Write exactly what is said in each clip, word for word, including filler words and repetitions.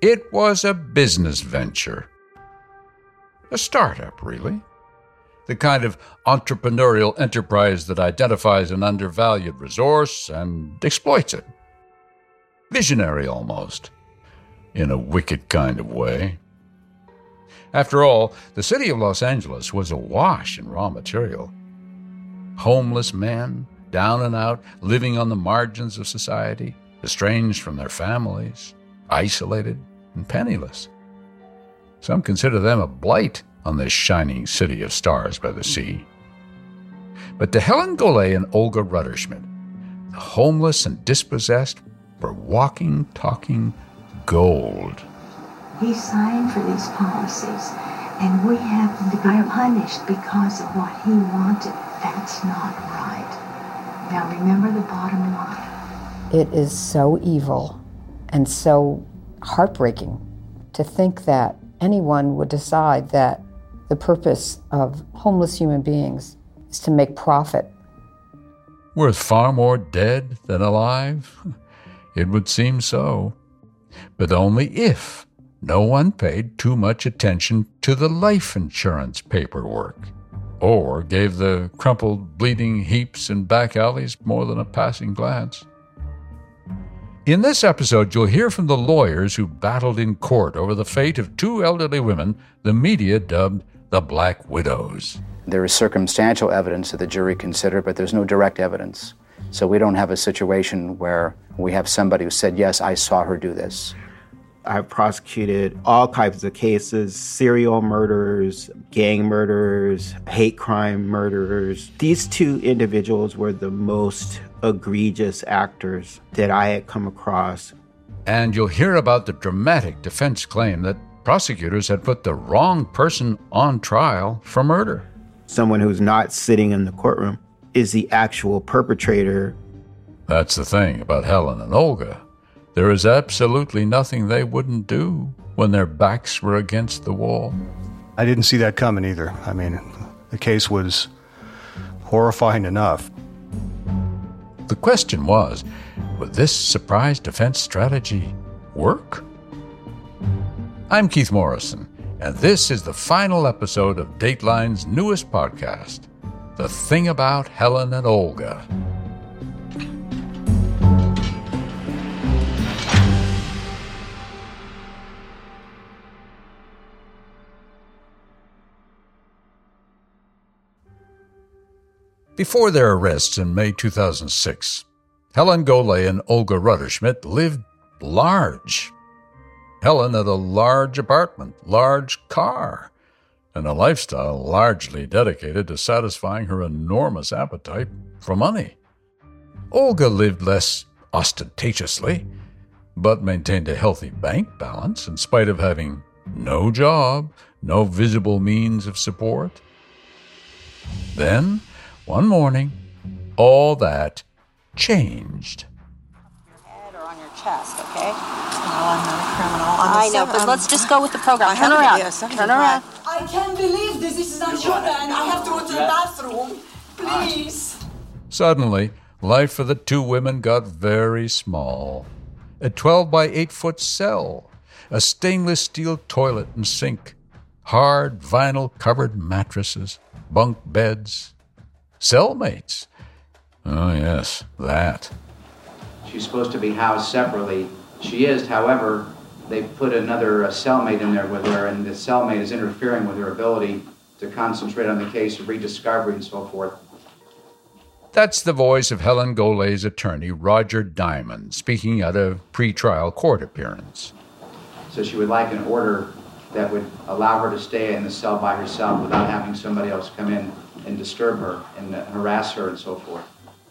It was a business venture. A startup, really. The kind of entrepreneurial enterprise that identifies an undervalued resource and exploits it. Visionary almost, in a wicked kind of way. After all, the city of Los Angeles was awash in raw material. Homeless men, down and out, living on the margins of society, estranged from their families, isolated and penniless. Some consider them a blight on this shining city of stars by the sea. But to Helen Golay and Olga Rutterschmidt, the homeless and dispossessed were walking, talking gold. He signed for these policies, and we happened to be punished because of what he wanted. That's not right. Now remember the bottom line. It is so evil and so heartbreaking to think that anyone would decide that the purpose of homeless human beings is to make profit. Worth far more dead than alive? It would seem so. But only if no one paid too much attention to the life insurance paperwork, or gave the crumpled, bleeding heaps in back alleys more than a passing glance. In this episode, you'll hear from the lawyers who battled in court over the fate of two elderly women the media dubbed the Black Widows. There is circumstantial evidence that the jury considered, but there's no direct evidence. So we don't have a situation where we have somebody who said, yes, I saw her do this. I've prosecuted all types of cases, serial murders, gang murders, hate crime murderers. These two individuals were the most egregious actors that I had come across. And you'll hear about the dramatic defense claim that prosecutors had put the wrong person on trial for murder. Someone who's not sitting in the courtroom is the actual perpetrator. That's the thing about Helen and Olga. There is absolutely nothing they wouldn't do when their backs were against the wall. I didn't see that coming either. I mean, the case was horrifying enough. The question was, would this surprise defense strategy work? I'm Keith Morrison, and this is the final episode of Dateline's newest podcast, The Thing About Helen and Olga. Before their arrests in May two thousand six, Helen Golay and Olga Rutterschmidt lived large. Helen had a large apartment, large car, and a lifestyle largely dedicated to satisfying her enormous appetite for money. Olga lived less ostentatiously, but maintained a healthy bank balance in spite of having no job, no visible means of support. Then, one morning, all that changed. Your head or on your chest, okay? No, I'm not a criminal. I'm I a know, seven, but I'm, let's just go with the program. I Turn have to around. be a seven Turn five. around. I can't believe this. This is unhuman. I have to go to the bathroom. Please. Suddenly, life for the two women got very small. A twelve by eight foot cell, a stainless steel toilet and sink, hard vinyl-covered mattresses, bunk beds, cellmates. Oh, yes, that. She's supposed to be housed separately. She is, however, they've put another uh, cellmate in there with her, and the cellmate is interfering with her ability to concentrate on the case of rediscovery and so forth. That's the voice of Helen Golay's attorney, Roger Diamond, speaking at a pretrial court appearance. So she would like an order that would allow her to stay in the cell by herself without having somebody else come in and disturb her and uh, harass her and so forth.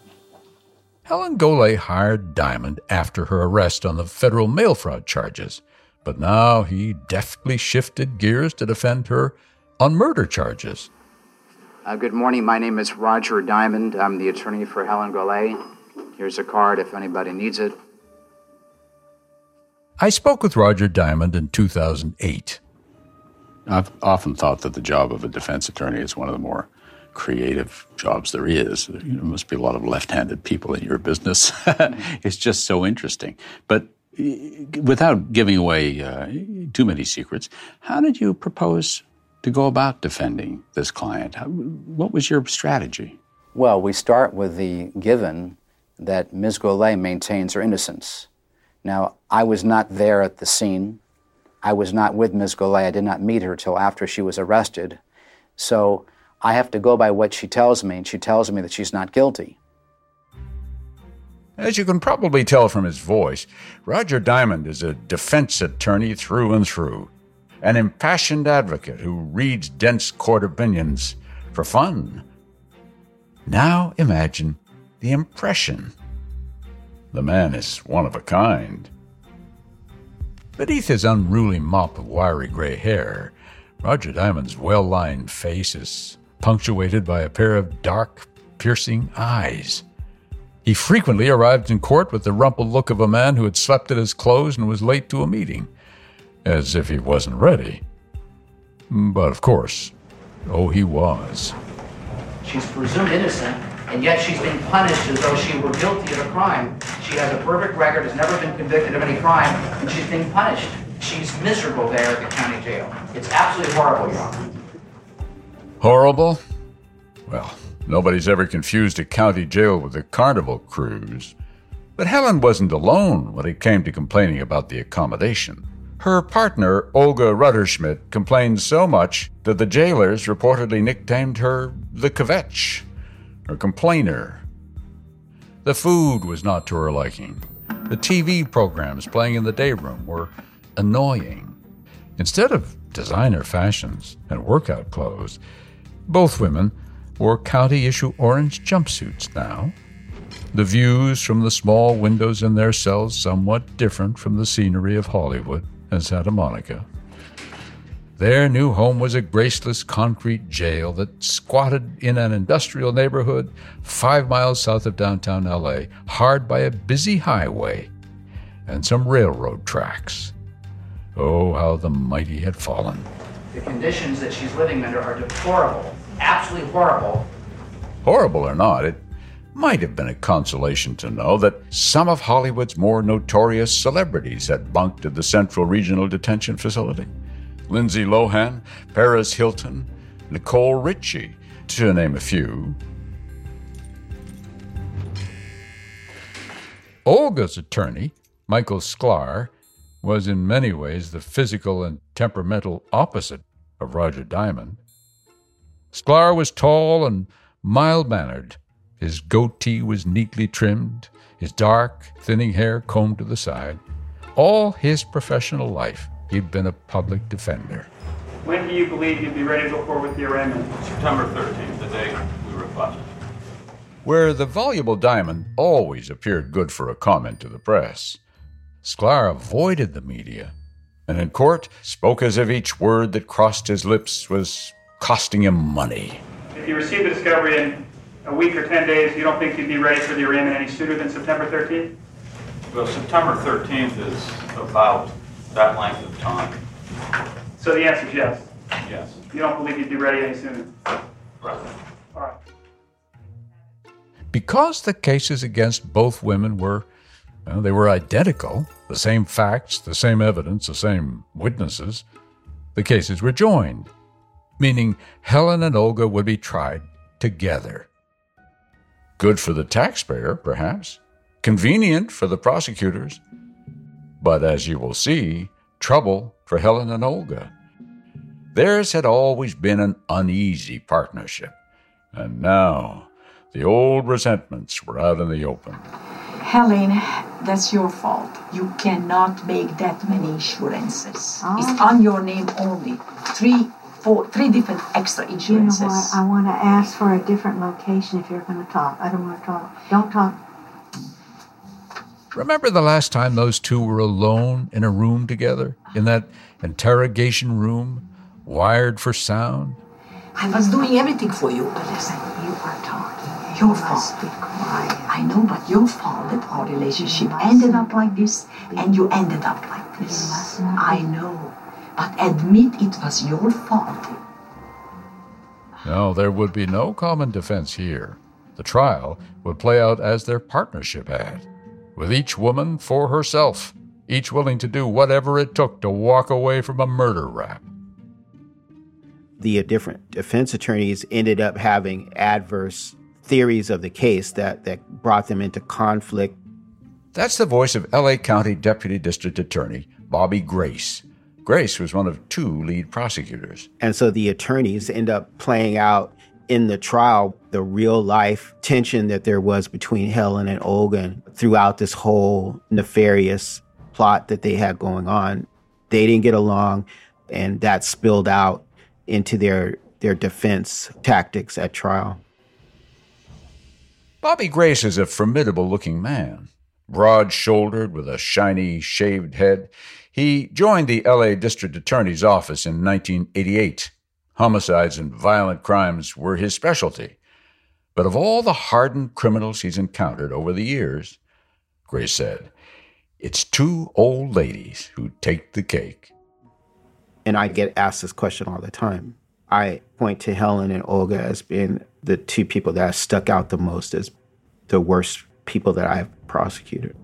Helen Golay hired Diamond after her arrest on the federal mail fraud charges, but now he deftly shifted gears to defend her on murder charges. Uh, good morning. My name is Roger Diamond. I'm the attorney for Helen Golay. Here's a card if anybody needs it. I spoke with Roger Diamond in two thousand eight. I've often thought that the job of a defense attorney is one of the more creative jobs there is. You know, there must be a lot of left-handed people in your business. It's just so interesting. But without giving away uh, too many secrets, how did you propose to go about defending this client? How, what was your strategy? Well, we start with the given that Miz Golay maintains her innocence. Now, I was not there at the scene. I was not with Miz Golay. I did not meet her till after she was arrested. So I have to go by what she tells me, and she tells me that she's not guilty. As you can probably tell from his voice, Roger Diamond is a defense attorney through and through, an impassioned advocate who reads dense court opinions for fun. Now imagine the impression. The man is one of a kind. Beneath his unruly mop of wiry gray hair, Roger Diamond's well-lined face is punctuated by a pair of dark, piercing eyes. He frequently arrived in court with the rumpled look of a man who had slept in his clothes and was late to a meeting, as if he wasn't ready. But of course, oh, he was. She's presumed innocent, and yet she's being punished as though she were guilty of a crime. She has a perfect record, has never been convicted of any crime, and she's being punished. She's miserable there at the county jail. It's absolutely horrible, Your Honor. Horrible? Well, nobody's ever confused a county jail with a carnival cruise. But Helen wasn't alone when it came to complaining about the accommodation. Her partner, Olga Rutterschmidt, complained so much that the jailers reportedly nicknamed her the Kvetch, or complainer. The food was not to her liking. The T V programs playing in the day room were annoying. Instead of designer fashions and workout clothes, both women wore county-issue orange jumpsuits now. The views from the small windows in their cells somewhat different from the scenery of Hollywood and Santa Monica. Their new home was a graceless concrete jail that squatted in an industrial neighborhood five miles south of downtown L A, hard by a busy highway and some railroad tracks. Oh, how the mighty had fallen. The conditions that she's living under are deplorable, absolutely horrible. Horrible or not, it might have been a consolation to know that some of Hollywood's more notorious celebrities had bunked at the Central Regional Detention Facility. Lindsay Lohan, Paris Hilton, Nicole Richie, to name a few. Olga's attorney, Michael Sklar, was in many ways the physical and temperamental opposite of Roger Diamond. Sklar was tall and mild-mannered. His goatee was neatly trimmed, his dark, thinning hair combed to the side. All his professional life, he'd been a public defender. When do you believe you'd be ready to go forward with the arraignment? September thirteenth, the day we requested. Where the voluble Diamond always appeared good for a comment to the press, Sklar avoided the media, and in court spoke as if each word that crossed his lips was costing him money. If you receive the discovery in a week or ten days, you don't think you'd be ready for the arraignment any sooner than September thirteenth? Well, September thirteenth is about that length of time. So the answer is yes? Yes. You don't believe you'd be ready any sooner? Right. All right. Because the cases against both women were, well, they were identical, the same facts, the same evidence, the same witnesses, the cases were joined, meaning Helen and Olga would be tried together. Good for the taxpayer, perhaps. Convenient for the prosecutors. But as you will see, trouble for Helen and Olga. Theirs had always been an uneasy partnership. And now, the old resentments were out in the open. Helen, that's your fault. You cannot make that many insurances. Oh. It's on your name only. Three Four, three different extra insurances. You know what? I want to ask for a different location if you're going to talk. I don't want to talk. Don't talk. Remember the last time those two were alone in a room together? In that interrogation room, wired for sound? I was doing everything for you. But listen, you are talking. Your you fault. must be quiet. I know, but your fault that our relationship ended up like this, and you ended up like this. I know. But admit it was your fault. No, there would be no common defense here. The trial would play out as their partnership had, with each woman for herself, each willing to do whatever it took to walk away from a murder rap. The different defense attorneys ended up having adverse theories of the case that, that brought them into conflict. That's the voice of L A County Deputy District Attorney Bobby Grace. Grace was one of two lead prosecutors. And so the attorneys end up playing out in the trial the real-life tension that there was between Helen and Olga throughout this whole nefarious plot that they had going on. They didn't get along, and that spilled out into their, their defense tactics at trial. Bobby Grace is a formidable-looking man. Broad-shouldered with a shiny, shaved head, he joined the L A District Attorney's office in nineteen eighty-eight. Homicides and violent crimes were his specialty. But of all the hardened criminals he's encountered over the years, Grace said, it's two old ladies who take the cake. And I get asked this question all the time. I point to Helen and Olga as being the two people that have stuck out the most as the worst people that I've prosecuted.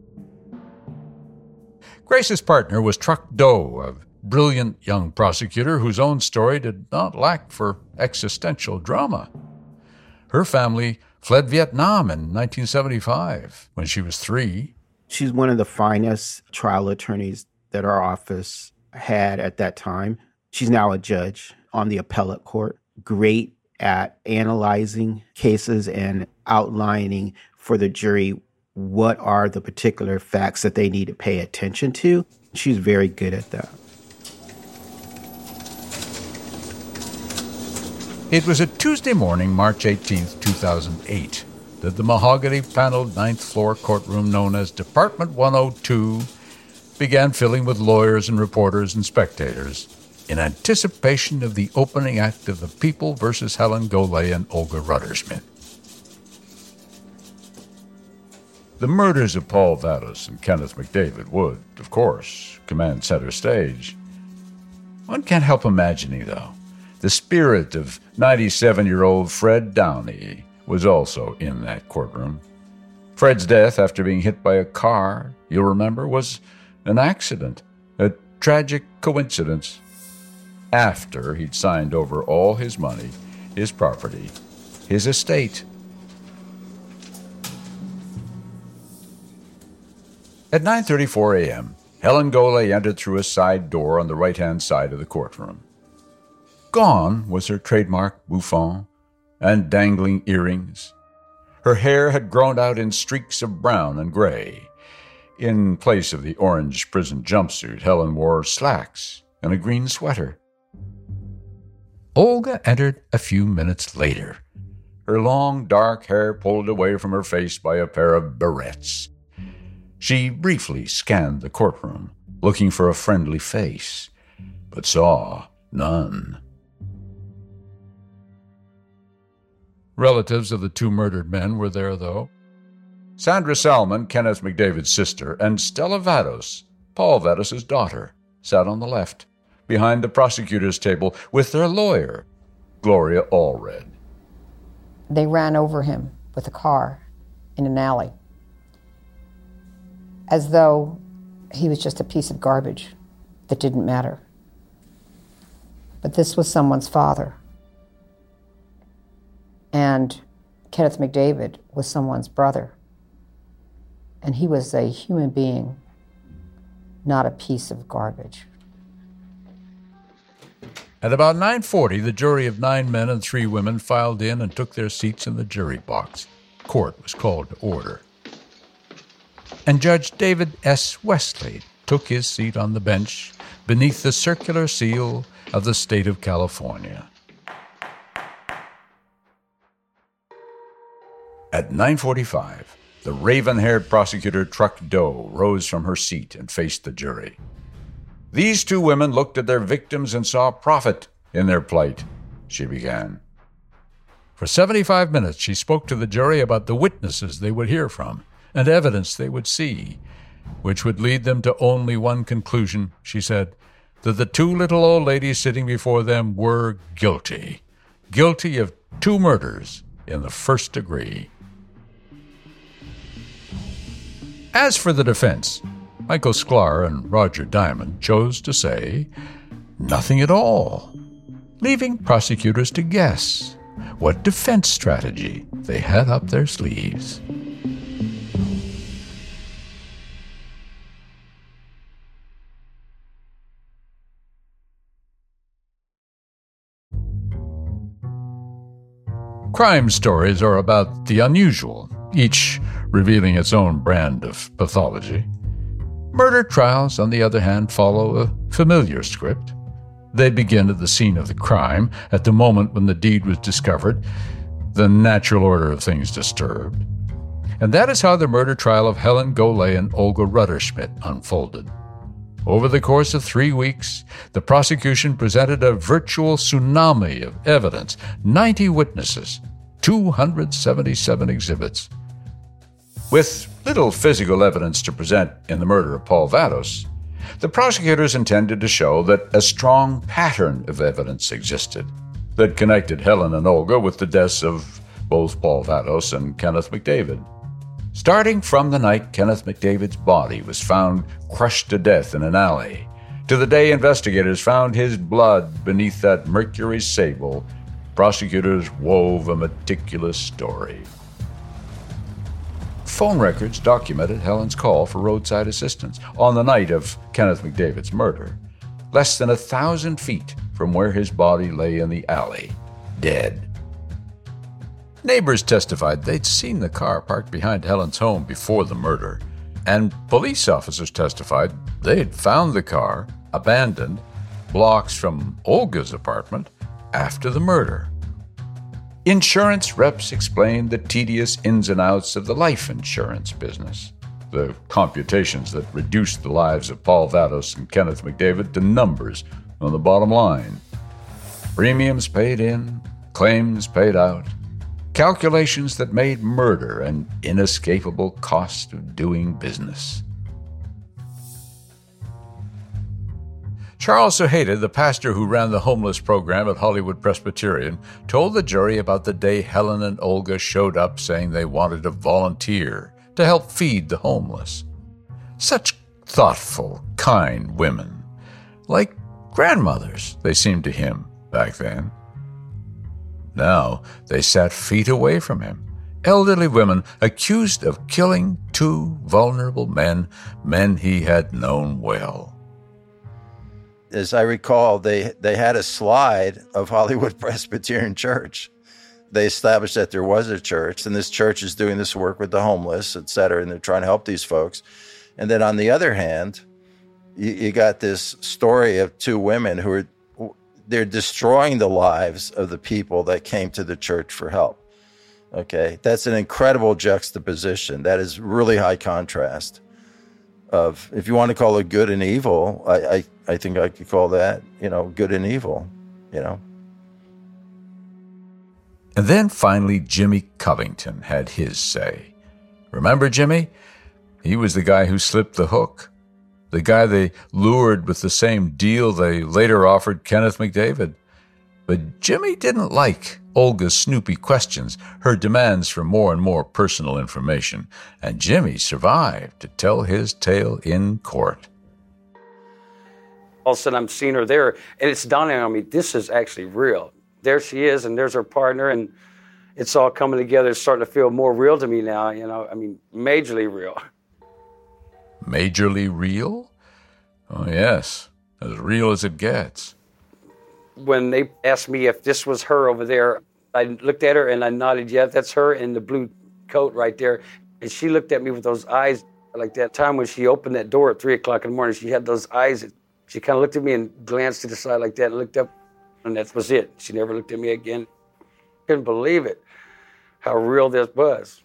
Grace's partner was Truck Doe, a brilliant young prosecutor whose own story did not lack for existential drama. Her family fled Vietnam in nineteen seventy-five when she was three. She's one of the finest trial attorneys that our office had at that time. She's now a judge on the appellate court, great at analyzing cases and outlining for the jury what are the particular facts that they need to pay attention to. She's very good at that. It was a Tuesday morning, March eighteenth, two thousand eight, that the mahogany-paneled ninth floor courtroom known as Department one oh two began filling with lawyers and reporters and spectators in anticipation of the opening act of The People versus Helen Golay and Olga Ruddersmith. The murders of Paul Vados and Kenneth McDavid would, of course, command center stage. One can't help imagining, though, the spirit of ninety-seven-year-old Fred Downey was also in that courtroom. Fred's death after being hit by a car, you'll remember, was an accident, a tragic coincidence. After he'd signed over all his money, his property, his estate. At nine thirty-four a.m., Helen Golay entered through a side door on the right-hand side of the courtroom. Gone was her trademark bouffant and dangling earrings. Her hair had grown out in streaks of brown and gray. In place of the orange prison jumpsuit, Helen wore slacks and a green sweater. Olga entered a few minutes later, her long, dark hair pulled away from her face by a pair of barrettes. She briefly scanned the courtroom, looking for a friendly face, but saw none. Relatives of the two murdered men were there, though. Sandra Salmon, Kenneth McDavid's sister, and Stella Vados, Paul Vados' daughter, sat on the left, behind the prosecutor's table with their lawyer, Gloria Allred. They ran over him with a car in an alley, as though he was just a piece of garbage that didn't matter. But this was someone's father. And Kenneth McDavid was someone's brother. And he was a human being, not a piece of garbage. At about nine forty, the jury of nine men and three women filed in and took their seats in the jury box. Court was called to order. And Judge David S. Wesley took his seat on the bench beneath the circular seal of the state of California. At nine forty-five, the raven-haired prosecutor Truck Doe rose from her seat and faced the jury. These two women looked at their victims and saw profit in their plight, she began. For seventy-five minutes, she spoke to the jury about the witnesses they would hear from and evidence they would see, which would lead them to only one conclusion, she said, that the two little old ladies sitting before them were guilty, guilty of two murders in the first degree. As for the defense, Michael Sklar and Roger Diamond chose to say nothing at all, leaving prosecutors to guess what defense strategy they had up their sleeves. Crime stories are about the unusual, each revealing its own brand of pathology. Murder trials, on the other hand, follow a familiar script. They begin at the scene of the crime, at the moment when the deed was discovered, the natural order of things disturbed. And that is how the murder trial of Helen Golay and Olga Rutterschmidt unfolded. Over the course of three weeks, the prosecution presented a virtual tsunami of evidence, ninety witnesses, two hundred seventy-seven exhibits. With little physical evidence to present in the murder of Paul Vados, the prosecutors intended to show that a strong pattern of evidence existed that connected Helen and Olga with the deaths of both Paul Vados and Kenneth McDavid. Starting from the night Kenneth McDavid's body was found crushed to death in an alley, to the day investigators found his blood beneath that Mercury sable, prosecutors wove a meticulous story. Phone records documented Helen's call for roadside assistance on the night of Kenneth McDavid's murder, less than a thousand feet from where his body lay in the alley, dead. Neighbors testified they'd seen the car parked behind Helen's home before the murder, and police officers testified they'd found the car, abandoned, blocks from Olga's apartment after the murder. Insurance reps explained the tedious ins and outs of the life insurance business, the computations that reduced the lives of Paul Vados and Kenneth McDavid to numbers on the bottom line. Premiums paid in, claims paid out, calculations that made murder an inescapable cost of doing business. Charles Suhaida, the pastor who ran the homeless program at Hollywood Presbyterian, told the jury about the day Helen and Olga showed up saying they wanted to volunteer to help feed the homeless. Such thoughtful, kind women. Like grandmothers, they seemed to him back then. Now they sat feet away from him, elderly women accused of killing two vulnerable men, men he had known well. As I recall, they, they had a slide of Hollywood Presbyterian Church. They established that there was a church, and this church is doing this work with the homeless, et cetera, and they're trying to help these folks. And then on the other hand, you, you got this story of two women who are, they're destroying the lives of the people that came to the church for help. Okay, that's an incredible juxtaposition. That is really high contrast of, if you want to call it good and evil, I, I, I think I could call that, you know, good and evil, you know. And then finally, Jimmy Covington had his say. Remember Jimmy? He was the guy who slipped the hook. The guy they lured with the same deal they later offered Kenneth McDavid. But Jimmy didn't like Olga's snoopy questions, her demands for more and more personal information, and Jimmy survived to tell his tale in court. All of a sudden I'm seeing her there, and it's dawning on me, this is actually real. There she is, and there's her partner, and it's all coming together. It's starting to feel more real to me now, you know, I mean, majorly real. Majorly real? Oh, yes, as real as it gets. When they asked me if this was her over there, I looked at her and I nodded, yeah, that's her in the blue coat right there. And she looked at me with those eyes, like that time when she opened that door at three o'clock in the morning, she had those eyes. She kind of looked at me and glanced to the side like that and looked up, and that was it. She never looked at me again. Couldn't believe it, how real this was.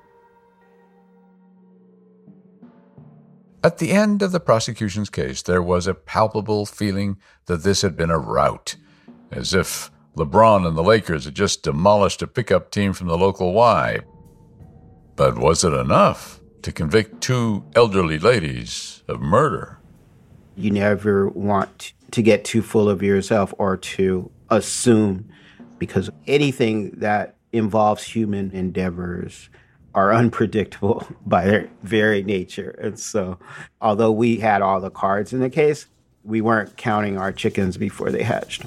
At the end of the prosecution's case, there was a palpable feeling that this had been a rout, as if LeBron and the Lakers had just demolished a pickup team from the local Y. But was it enough to convict two elderly ladies of murder? You never want to get too full of yourself or to assume, because anything that involves human endeavors are unpredictable by their very nature. And so, although we had all the cards in the case, we weren't counting our chickens before they hatched.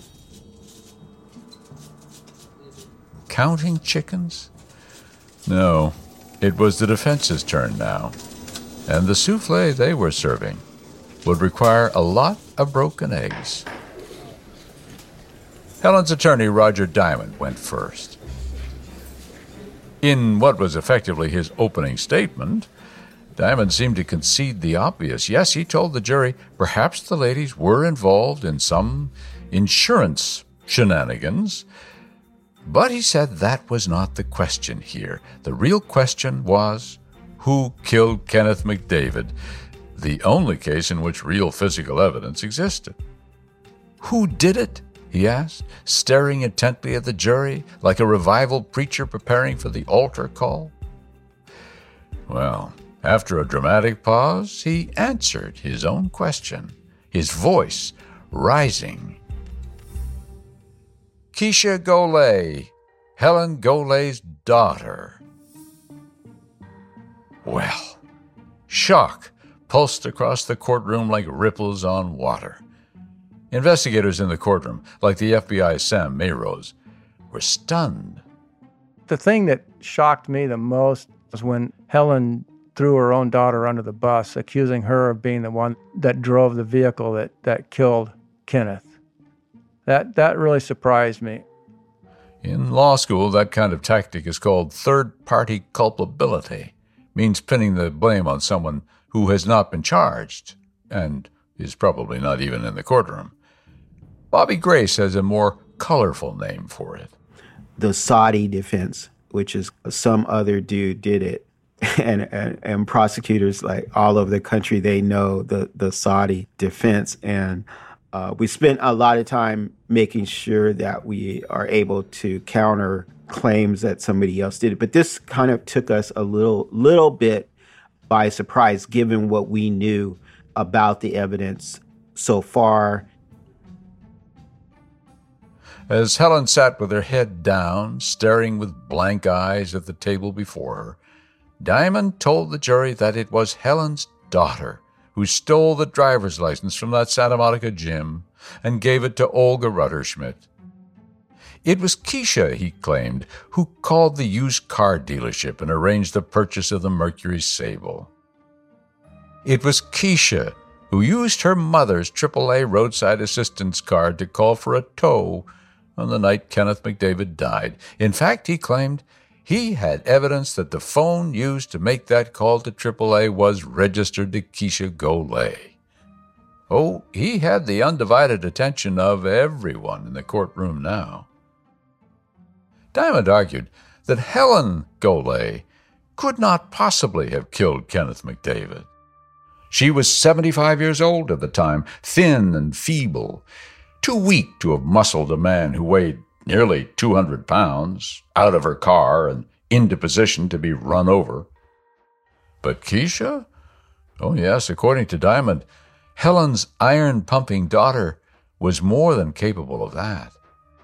Counting chickens? No, it was the defense's turn now. And the souffle they were serving would require a lot of broken eggs. Helen's attorney, Roger Diamond, went first. In what was effectively his opening statement, Diamond seemed to concede the obvious. Yes, he told the jury perhaps the ladies were involved in some insurance shenanigans, but he said that was not the question here. The real question was, who killed Kenneth McDavid, the only case in which real physical evidence existed? Who did it? He asked, staring intently at the jury like a revival preacher preparing for the altar call. Well, after a dramatic pause, he answered his own question, his voice rising. Keisha Golay, Helen Golay's daughter. Well, shock pulsed across the courtroom like ripples on water. Investigators in the courtroom, like the F B I's Sam Mayrose, were stunned. The thing that shocked me the most was when Helen threw her own daughter under the bus, accusing her of being the one that drove the vehicle that, that killed Kenneth. That, that really surprised me. In law school, that kind of tactic is called third-party culpability. Means pinning the blame on someone who has not been charged and is probably not even in the courtroom. Bobby Grace has a more colorful name for it. The Saudi defense, which is some other dude did it. And, and and prosecutors like all over the country, they know the, the Saudi defense. And uh, we spent a lot of time making sure that we are able to counter claims that somebody else did it. But this kind of took us a little little bit by surprise, given what we knew about the evidence so far. As Helen sat with her head down, staring with blank eyes at the table before her, Diamond told the jury that it was Helen's daughter who stole the driver's license from that Santa Monica gym and gave it to Olga Rutterschmidt. It was Keisha, he claimed, who called the used car dealership and arranged the purchase of the Mercury Sable. It was Keisha who used her mother's triple A roadside assistance card to call for a tow on the night Kenneth McDavid died. In fact, he claimed he had evidence that the phone used to make that call to triple A was registered to Keisha Golay. Oh, he had the undivided attention of everyone in the courtroom now. Diamond argued that Helen Golay could not possibly have killed Kenneth McDavid. She was seventy-five years old at the time, thin and feeble, too weak to have muscled a man who weighed nearly two hundred pounds, out of her car and into position to be run over. But Keisha? Oh yes, according to Diamond, Helen's iron-pumping daughter was more than capable of that.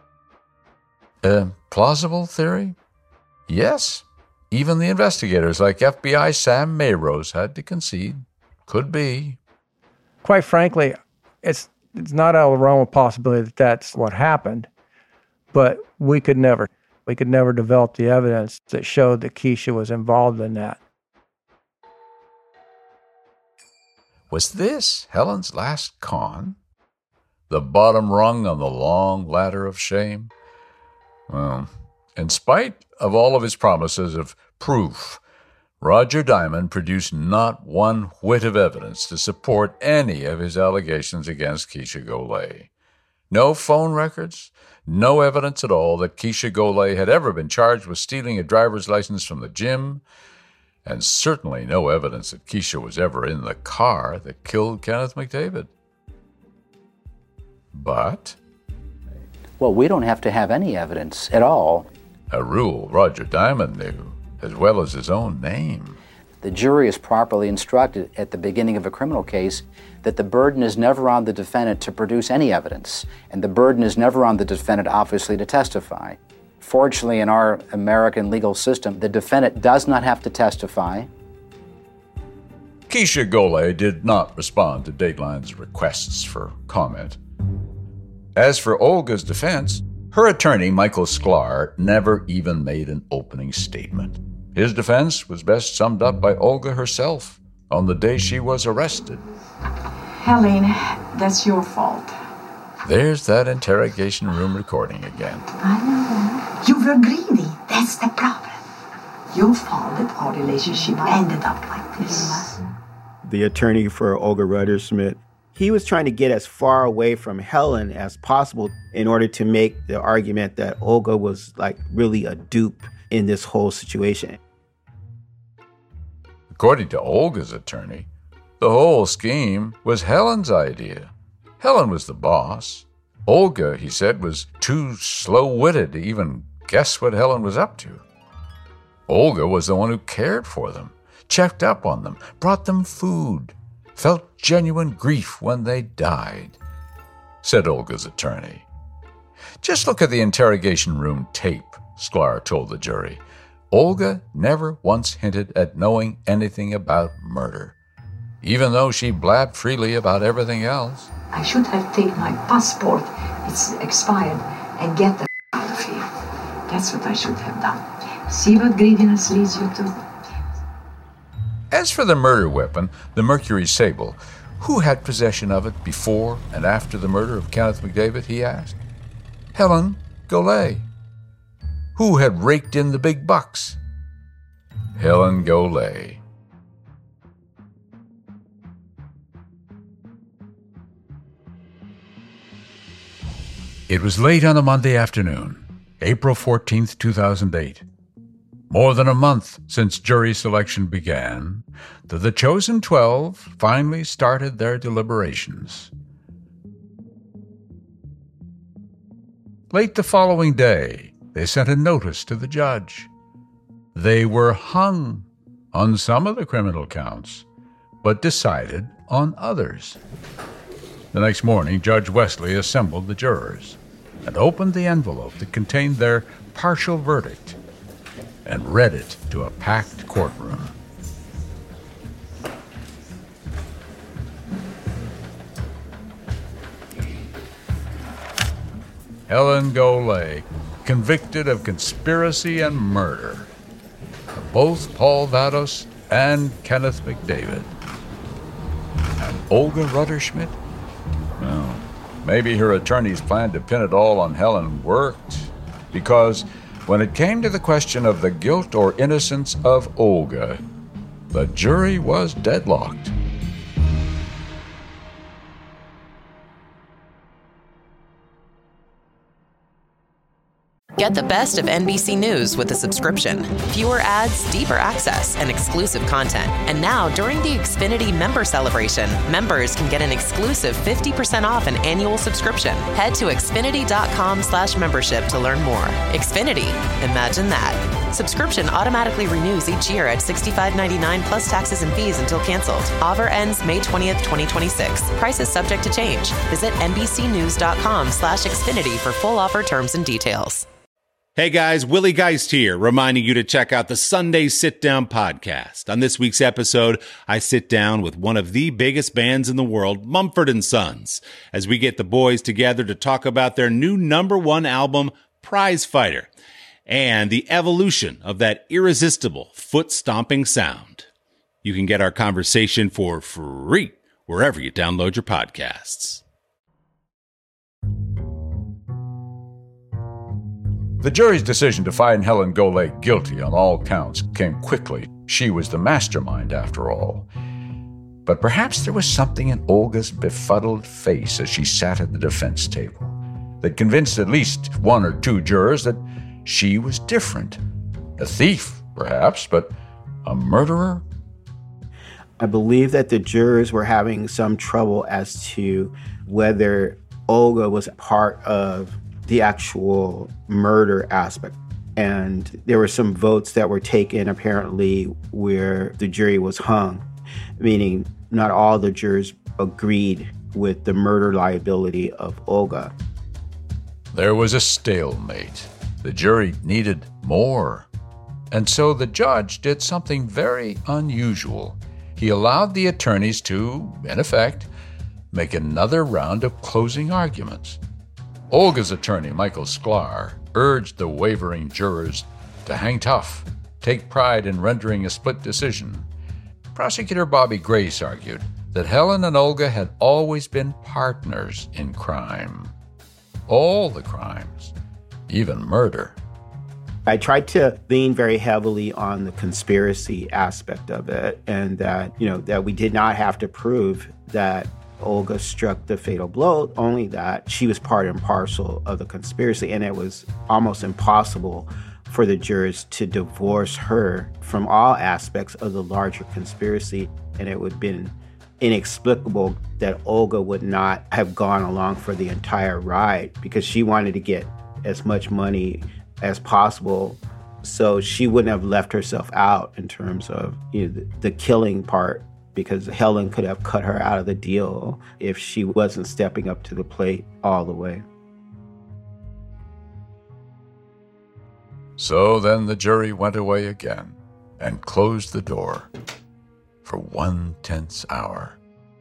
A plausible theory? Yes. Even the investigators like F B I Sam Mayrose had to concede. Could be. Quite frankly, it's it's not out of the realm of possibility that that's what happened, but we could never, we could never develop the evidence that showed that Keisha was involved in that. Was this Helen's last con? The bottom rung on the long ladder of shame? Well, in spite of all of his promises of proof, Roger Diamond produced not one whit of evidence to support any of his allegations against Keisha Golay. No phone records, no evidence at all that Keisha Golay had ever been charged with stealing a driver's license from the gym, and certainly no evidence that Keisha was ever in the car that killed Kenneth McDavid. But well, we don't have to have any evidence at all. A rule Roger Diamond knew, as well as his own name. The jury is properly instructed at the beginning of a criminal case that the burden is never on the defendant to produce any evidence, and the burden is never on the defendant, obviously, to testify. Fortunately, in our American legal system, the defendant does not have to testify. Keisha Golay did not respond to Dateline's requests for comment. As for Olga's defense, her attorney, Michael Sklar, never even made an opening statement. His defense was best summed up by Olga herself on the day she was arrested. Helen, that's your fault. There's that interrogation room recording again. I know that. You were greedy. That's the problem. Your fault that our relationship ended up like this. The attorney for Olga Rudder-Smith, he was trying to get as far away from Helen as possible in order to make the argument that Olga was like really a dupe in this whole situation. According to Olga's attorney, the whole scheme was Helen's idea. Helen was the boss. Olga, he said, was too slow-witted to even guess what Helen was up to. Olga was the one who cared for them, checked up on them, brought them food, felt genuine grief when they died, said Olga's attorney. Just look at the interrogation room tape, Sklar told the jury. Olga never once hinted at knowing anything about murder, even though she blabbed freely about everything else. I should have taken my passport, it's expired, and get the out of here. That's what I should have done. See what greediness leads you to. As for the murder weapon, the Mercury Sable, who had possession of it before and after the murder of Kenneth McDavid, he asked. Helen Golay. Who had raked in the big bucks? Helen Golay. It was late on a Monday afternoon, April fourteenth, two thousand eight. More than a month since jury selection began, the, the chosen twelve finally started their deliberations. Late the following day, they sent a notice to the judge. They were hung on some of the criminal counts, but decided on others. The next morning, Judge Wesley assembled the jurors and opened the envelope that contained their partial verdict and read it to a packed courtroom. Helen Golay, convicted of conspiracy and murder of both Paul Vados and Kenneth McDavid. And Olga Rudder-Smith? Well, maybe her attorney's plan to pin it all on Helen worked, because when it came to the question of the guilt or innocence of Olga, the jury was deadlocked. Get the best of N B C News with a subscription. Fewer ads, deeper access, and exclusive content. And now, during the Xfinity Member Celebration, members can get an exclusive fifty percent off an annual subscription. Head to Xfinity.com slash membership to learn more. Xfinity. Imagine that. Subscription automatically renews each year at sixty-five ninety-nine plus taxes and fees until canceled. Offer ends May twentieth, twenty twenty-six. Prices subject to change. Visit NBCNews.com slash Xfinity for full offer terms and details. Hey guys, Willie Geist here, reminding you to check out the Sunday Sit Down podcast. On this week's episode, I sit down with one of the biggest bands in the world, Mumford and Sons, as we get the boys together to talk about their new number one album, Prize Fighter, and the evolution of that irresistible foot-stomping sound. You can get our conversation for free wherever you download your podcasts. The jury's decision to find Helen Golay guilty on all counts came quickly. She was the mastermind, after all. But perhaps there was something in Olga's befuddled face as she sat at the defense table that convinced at least one or two jurors that she was different. A thief, perhaps, but a murderer? I believe that the jurors were having some trouble as to whether Olga was part of the actual murder aspect. And there were some votes that were taken apparently where the jury was hung, meaning not all the jurors agreed with the murder liability of Olga. There was a stalemate. The jury needed more. And so the judge did something very unusual. He allowed the attorneys to, in effect, make another round of closing arguments. Olga's attorney, Michael Sklar, urged the wavering jurors to hang tough, take pride in rendering a split decision. Prosecutor Bobby Grace argued that Helen and Olga had always been partners in crime. All the crimes, even murder. I tried to lean very heavily on the conspiracy aspect of it, and that, you know, that we did not have to prove that Olga struck the fatal blow, only that she was part and parcel of the conspiracy, and it was almost impossible for the jurors to divorce her from all aspects of the larger conspiracy, and it would have been inexplicable that Olga would not have gone along for the entire ride because she wanted to get as much money as possible, so she wouldn't have left herself out in terms of, you know, the, the killing part, because Helen could have cut her out of the deal if she wasn't stepping up to the plate all the way. So then the jury went away again and closed the door for one tense hour.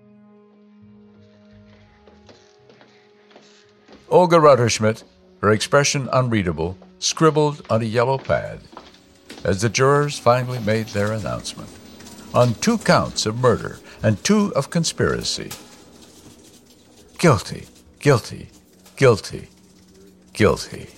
Olga Rutterschmidt, her expression unreadable, scribbled on a yellow pad as the jurors finally made their announcement on two counts of murder and two of conspiracy. Guilty, guilty, guilty, guilty.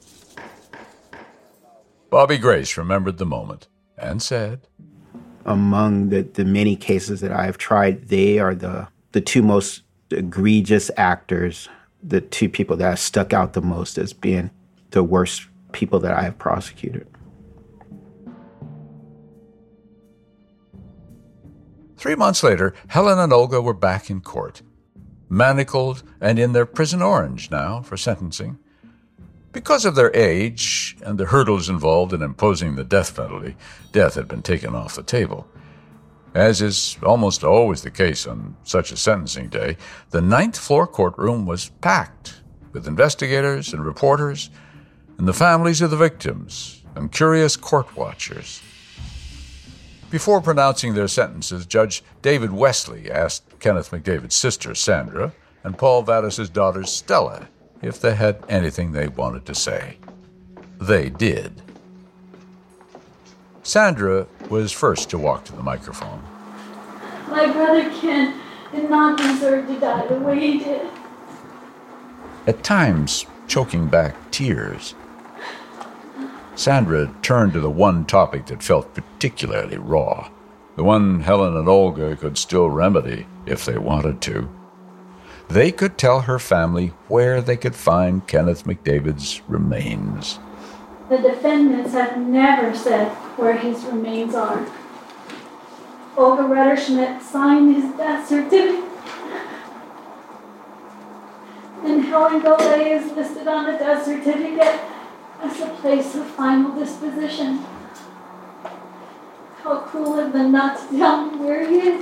Bobby Grace remembered the moment and said, among the, the many cases that I've tried, they are the, the two most egregious actors, the two people that have stuck out the most as being the worst people that I have prosecuted. Three months later, Helen and Olga were back in court, manacled and in their prison orange now for sentencing. Because of their age and the hurdles involved in imposing the death penalty, death had been taken off the table. As is almost always the case on such a sentencing day, the ninth floor courtroom was packed with investigators and reporters and the families of the victims and curious court watchers. Before pronouncing their sentences, Judge David Wesley asked Kenneth McDavid's sister, Sandra, and Paul Vados' daughter, Stella, if they had anything they wanted to say. They did. Sandra was first to walk to the microphone. My brother Ken did not deserve to die the way he did. At times, choking back tears, Sandra turned to the one topic that felt particularly raw, the one Helen and Olga could still remedy if they wanted to. They could tell her family where they could find Kenneth McDavid's remains. The defendants have never said where his remains are. Olga Rutterschmidt signed his death certificate, and Helen Golay is listed on the death certificate as a place of final disposition. How cool of them not to tell me where he is.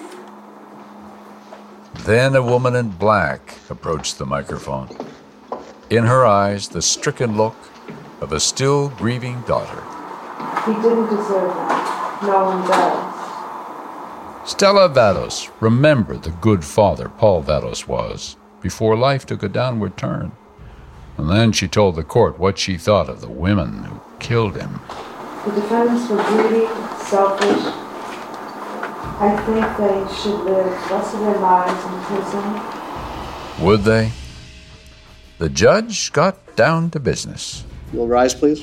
Then a woman in black approached the microphone. In her eyes, the stricken look of a still grieving daughter. He didn't deserve that. No one does. Stella Vados remembered the good father Paul Vados was before life took a downward turn. And then she told the court what she thought of the women who killed him. The defendants were greedy, selfish. I think they should live the rest of their lives in prison. Would they? The judge got down to business. You'll rise, please.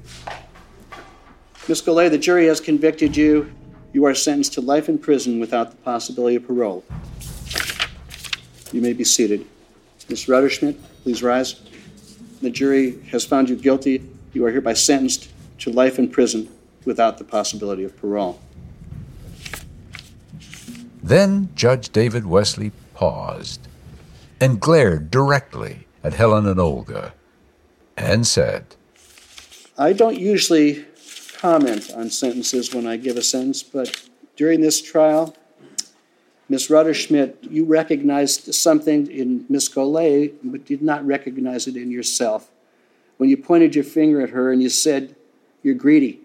Miss Golay, the jury has convicted you. You are sentenced to life in prison without the possibility of parole. You may be seated. Miss Rutterschmidt, please rise. The jury has found you guilty. You are hereby sentenced to life in prison without the possibility of parole. Then Judge David Wesley paused and glared directly at Helen and Olga and said, I don't usually comment on sentences when I give a sentence, but during this trial, Miss Rutterschmidt, you recognized something in Miss Golay, but did not recognize it in yourself. when you pointed your finger at her and you said, "You're greedy."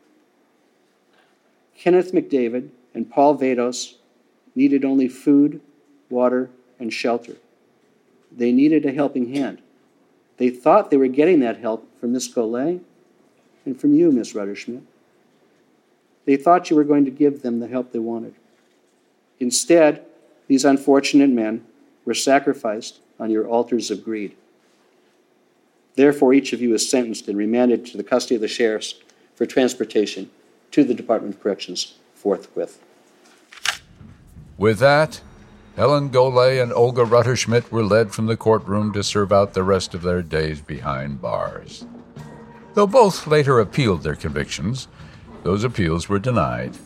Kenneth McDavid and Paul Vados needed only food, water, and shelter. They needed a helping hand. They thought they were getting that help from Miss Golay and from you, Miss Rutterschmidt. They thought you were going to give them the help they wanted. Instead, these unfortunate men were sacrificed on your altars of greed. Therefore, each of you is sentenced and remanded to the custody of the sheriffs for transportation to the Department of Corrections forthwith. With that, Helen Golay and Olga Rutterschmidt were led from the courtroom to serve out the rest of their days behind bars. Though both later appealed their convictions, those appeals were denied.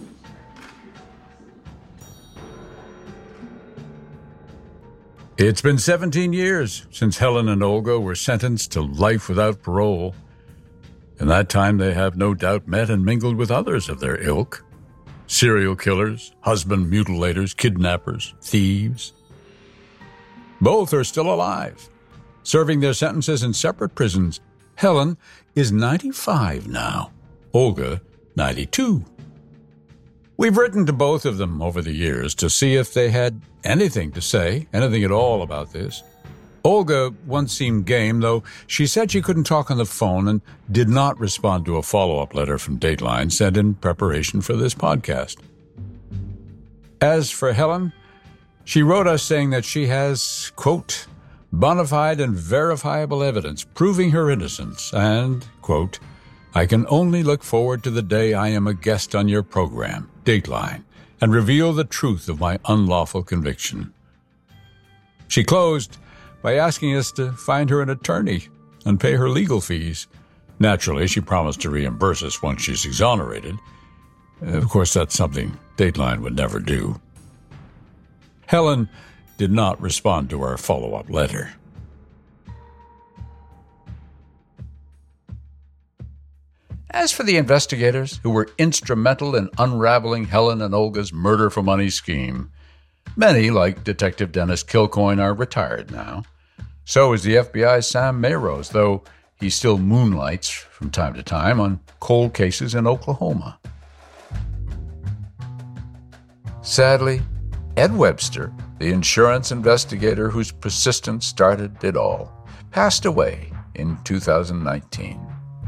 It's been seventeen years since Helen and Olga were sentenced to life without parole. In that time, they have no doubt met and mingled with others of their ilk. Serial killers, husband mutilators, kidnappers, thieves. Both are still alive, serving their sentences in separate prisons. Helen is ninety-five now, Olga ninety-two. We've written to both of them over the years to see if they had anything to say, anything at all about this. Olga once seemed game, though she said she couldn't talk on the phone and did not respond to a follow-up letter from Dateline sent in preparation for this podcast. As for Helen, she wrote us saying that she has, quote, bona fide and verifiable evidence proving her innocence and, quote, I can only look forward to the day I am a guest on your program, Dateline, and reveal the truth of my unlawful conviction. She closed by asking us to find her an attorney and pay her legal fees. Naturally, she promised to reimburse us once she's exonerated. Of course, that's something Dateline would never do. Helen did not respond to our follow-up letter. As for the investigators who were instrumental in unraveling Helen and Olga's murder-for-money scheme, many, like Detective Dennis Kilcoyne, are retired now. So is the F B I's Sam Mayrose, though he still moonlights from time to time on cold cases in Oklahoma. Sadly, Ed Webster, the insurance investigator whose persistence started it all, passed away in two thousand nineteen.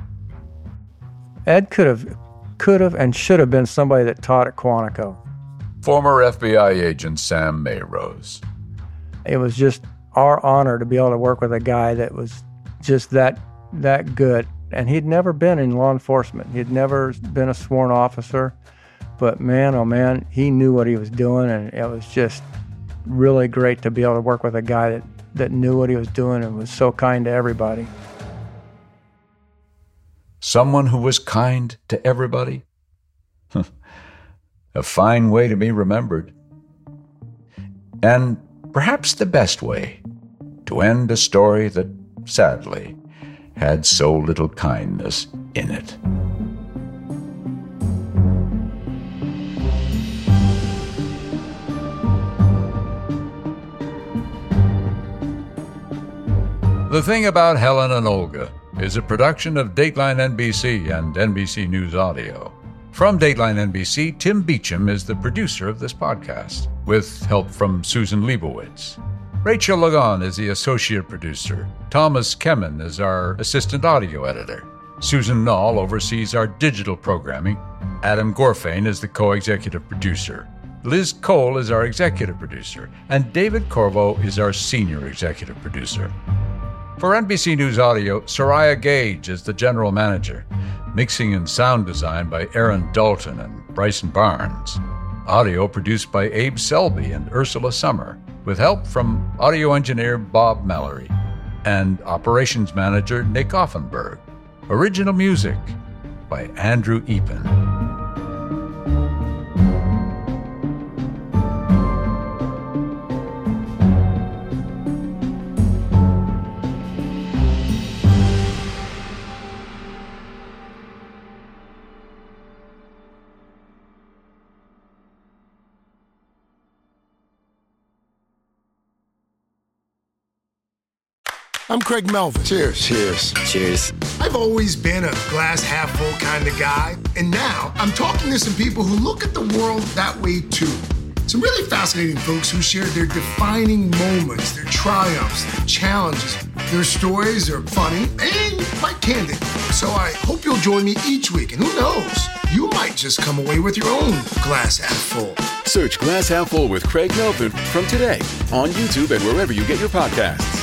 Ed could have, could have and should have been somebody that taught at Quantico. Former F B I agent Sam Mayrose. It was just our honor to be able to work with a guy that was just that that good. And he'd never been in law enforcement. He'd never been a sworn officer. But man, oh man, he knew what he was doing, and it was just really great to be able to work with a guy that, that knew what he was doing and was so kind to everybody. Someone who was kind to everybody? A fine way to be remembered. And perhaps the best way to end a story that, sadly, had so little kindness in it. The Thing About Helen and Olga is a production of Dateline N B C and N B C News Audio. From Dateline N B C, Tim Beecham is the producer of this podcast, with help from Susan Leibowitz. Rachel Lagon is the associate producer. Thomas Kemen is our assistant audio editor. Susan Nall oversees our digital programming. Adam Gorfain is the co-executive producer. Liz Cole is our executive producer. And David Corvo is our senior executive producer. For N B C News Audio, Soraya Gage is the general manager. Mixing and sound design by Aaron Dalton and Bryson Barnes. Audio produced by Abe Selby and Ursula Summer, with help from audio engineer Bob Mallory and operations manager Nick Offenberg. Original music by Andrew Epen. I'm Craig Melvin. Cheers. Cheers. Cheers. I've always been a glass half full kind of guy, and now I'm talking to some people who look at the world that way too. Some really fascinating folks who share their defining moments, their triumphs, their challenges. Their stories are funny and quite candid. So I hope you'll join me each week, and who knows, you might just come away with your own glass half full. Search Glass Half Full with Craig Melvin from today on YouTube and wherever you get your podcasts.